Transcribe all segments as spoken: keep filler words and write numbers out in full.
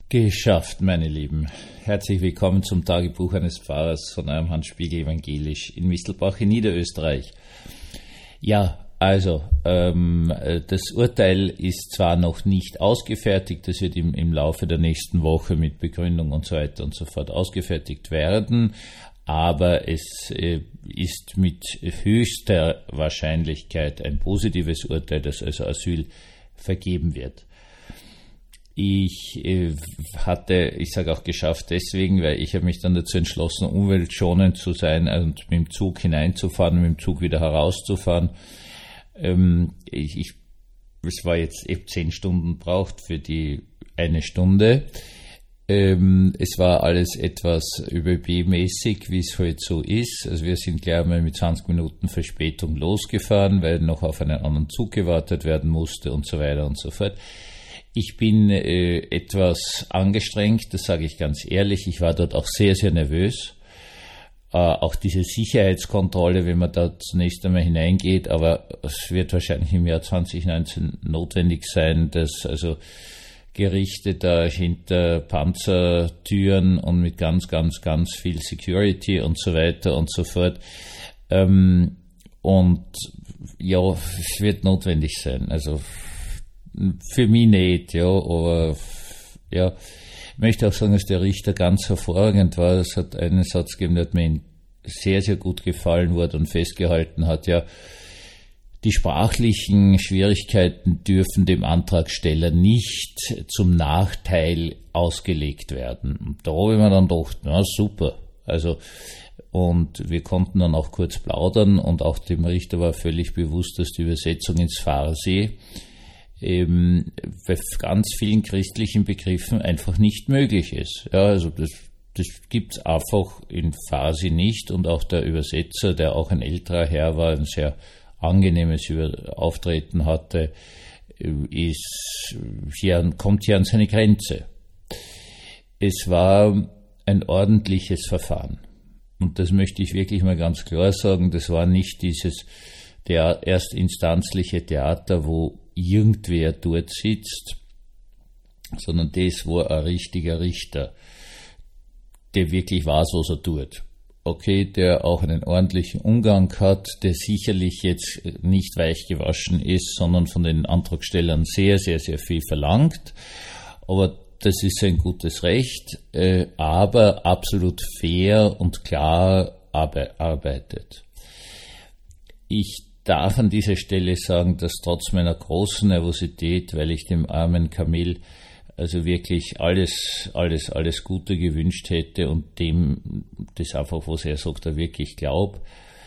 Geschafft, meine Lieben. Herzlich willkommen zum Tagebuch eines Pfarrers von eurem Hans Spiegel Evangelisch in Mistelbach in Niederösterreich. Ja, also, ähm, das Urteil ist zwar noch nicht ausgefertigt, das wird im, im Laufe der nächsten Woche mit Begründung und so weiter und so fort ausgefertigt werden, aber es äh, ist mit höchster Wahrscheinlichkeit ein positives Urteil, das also Asyl vergeben wird. Ich äh, hatte, ich sage auch geschafft deswegen, weil ich habe mich dann dazu entschlossen, umweltschonend zu sein und mit dem Zug hineinzufahren und mit dem Zug wieder herauszufahren. Ähm, ich, ich, es war jetzt eben zehn Stunden braucht für die eine Stunde. Ähm, es war alles etwas ÖBB-mäßig, wie es halt so ist. Also wir sind gleich einmal mit zwanzig Minuten Verspätung losgefahren, weil noch auf einen anderen Zug gewartet werden musste und so weiter und so fort. Ich bin äh, etwas angestrengt, das sage ich ganz ehrlich. Ich war dort auch sehr, sehr nervös. Äh, auch diese Sicherheitskontrolle, wenn man da zunächst einmal hineingeht, aber es wird wahrscheinlich im Jahr zwanzig neunzehn notwendig sein, dass also Gerichte da hinter Panzertüren und mit ganz, ganz, ganz viel Security und so weiter und so fort. Ähm, und ja, es wird notwendig sein. Also für mich nicht, ja, aber ja, ich möchte auch sagen, dass der Richter ganz hervorragend war. Es hat einen Satz gegeben, der hat mir sehr, sehr gut gefallen, wo er dann festgehalten hat, ja, die sprachlichen Schwierigkeiten dürfen dem Antragsteller nicht zum Nachteil ausgelegt werden. Und da habe ich mir dann gedacht, na super, also und wir konnten dann auch kurz plaudern und auch dem Richter war völlig bewusst, dass die Übersetzung ins Farsi eben bei ganz vielen christlichen Begriffen einfach nicht möglich ist. Ja, also das, das gibt's einfach in Farsi nicht und auch der Übersetzer, der auch ein älterer Herr war, ein sehr angenehmes Auftreten hatte, ist hier, kommt hier an seine Grenze. Es war ein ordentliches Verfahren. Und das möchte ich wirklich mal ganz klar sagen, das war nicht dieses der erstinstanzliche Theater, wo irgendwer dort sitzt, sondern das war ein richtiger Richter, der wirklich weiß, was er tut. Okay, der auch einen ordentlichen Umgang hat, der sicherlich jetzt nicht weich gewaschen ist, sondern von den Antragstellern sehr, sehr, sehr viel verlangt. Aber das ist ein gutes Recht, äh, aber absolut fair und klar arbeitet. Ich darf an dieser Stelle sagen, dass trotz meiner großen Nervosität, weil ich dem armen Kamil also wirklich alles, alles, alles Gute gewünscht hätte und dem das einfach, was er sagt, er wirklich glaubt,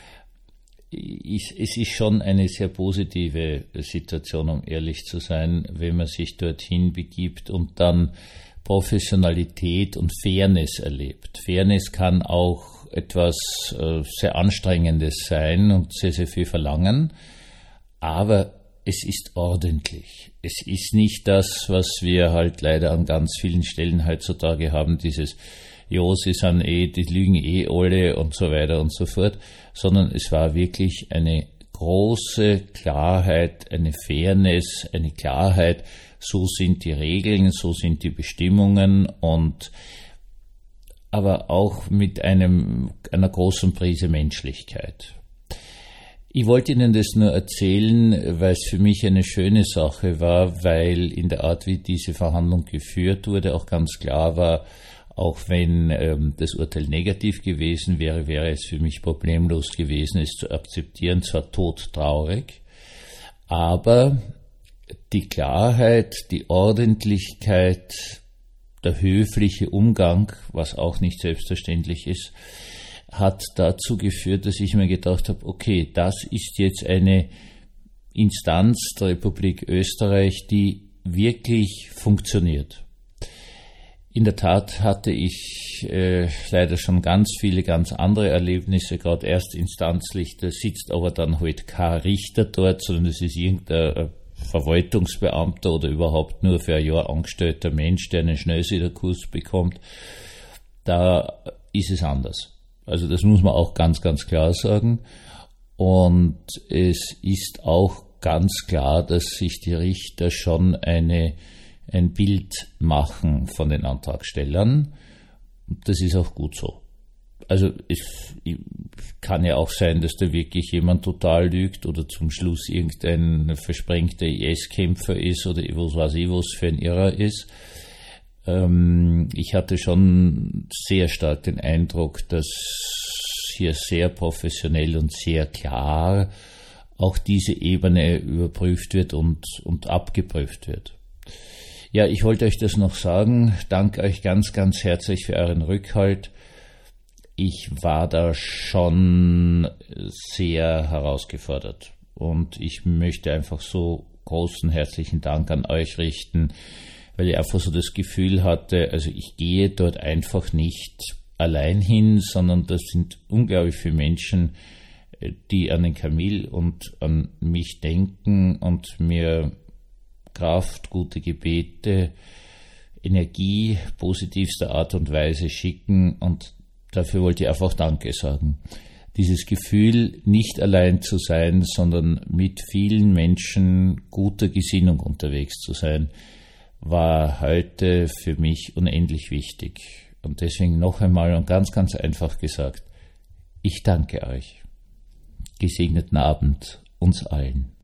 ist, es ist schon eine sehr positive Situation, um ehrlich zu sein, wenn man sich dorthin begibt und dann Professionalität und Fairness erlebt. Fairness kann auch etwas äh, sehr Anstrengendes sein und sehr, sehr viel verlangen, aber es ist ordentlich. Es ist nicht das, was wir halt leider an ganz vielen Stellen heutzutage haben, dieses, ja, sie sind eh, die lügen eh alle und so weiter und so fort, sondern es war wirklich eine große Klarheit, eine Fairness, eine Klarheit, so sind die Regeln, so sind die Bestimmungen und aber auch mit einem, einer großen Prise Menschlichkeit. Ich wollte Ihnen das nur erzählen, weil es für mich eine schöne Sache war, weil in der Art, wie diese Verhandlung geführt wurde, auch ganz klar war, auch wenn ähm, das Urteil negativ gewesen wäre, wäre es für mich problemlos gewesen, es zu akzeptieren, zwar todtraurig, aber die Klarheit, die Ordentlichkeit, der höfliche Umgang, was auch nicht selbstverständlich ist, hat dazu geführt, dass ich mir gedacht habe, okay, das ist jetzt eine Instanz der Republik Österreich, die wirklich funktioniert. In der Tat hatte ich äh, leider schon ganz viele ganz andere Erlebnisse, gerade erstinstanzlich, da sitzt aber dann halt kein Richter dort, sondern das ist irgendein Verwaltungsbeamter oder überhaupt nur für ein Jahr angestellter Mensch, der einen Schnellsederkurs bekommt. Da ist es anders. Also das muss man auch ganz, ganz klar sagen. Und es ist auch ganz klar, dass sich die Richter schon eine ein Bild machen von den Antragstellern. Das ist auch gut so. Also es kann ja auch sein, dass da wirklich jemand total lügt oder zum Schluss irgendein versprengter I S-Kämpfer ist oder was weiß ich, was für ein Irrer ist. Ähm, ich hatte schon sehr stark den Eindruck, dass hier sehr professionell und sehr klar auch diese Ebene überprüft wird und, und abgeprüft wird. Ja, ich wollte euch das noch sagen. Danke euch ganz, ganz herzlich für euren Rückhalt. Ich war da schon sehr herausgefordert und ich möchte einfach so großen herzlichen Dank an euch richten, weil ich einfach so das Gefühl hatte, also ich gehe dort einfach nicht allein hin, sondern das sind unglaublich viele Menschen, die an den Kamil und an mich denken und mir Kraft, gute Gebete, Energie positivster Art und Weise schicken, und dafür wollte ich einfach Danke sagen. Dieses Gefühl, nicht allein zu sein, sondern mit vielen Menschen guter Gesinnung unterwegs zu sein, war heute für mich unendlich wichtig. Und deswegen noch einmal und ganz, ganz einfach gesagt, ich danke euch. Gesegneten Abend uns allen.